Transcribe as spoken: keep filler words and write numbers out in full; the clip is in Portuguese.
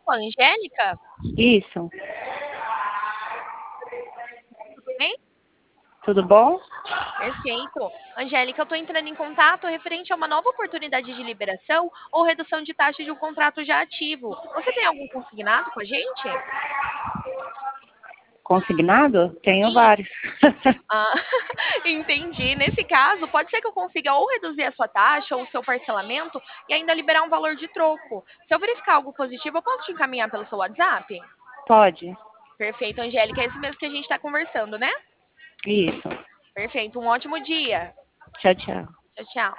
com a Angélica? Isso. Tudo bem? Tudo bom? Perfeito. Angélica, eu estou entrando em contato referente a uma nova oportunidade de liberação ou redução de taxa de um contrato já ativo. Você tem algum consignado com a gente? Consignado? Tenho Isso. vários. Ah, entendi. Nesse caso, pode ser que eu consiga ou reduzir a sua taxa ou o seu parcelamento e ainda liberar um valor de troco. Se eu verificar algo positivo, eu posso te encaminhar pelo seu WhatsApp? Pode. Perfeito, Angélica. É esse mesmo que a gente está conversando, né? Isso. Perfeito. Um ótimo dia. Tchau, tchau. Tchau, tchau.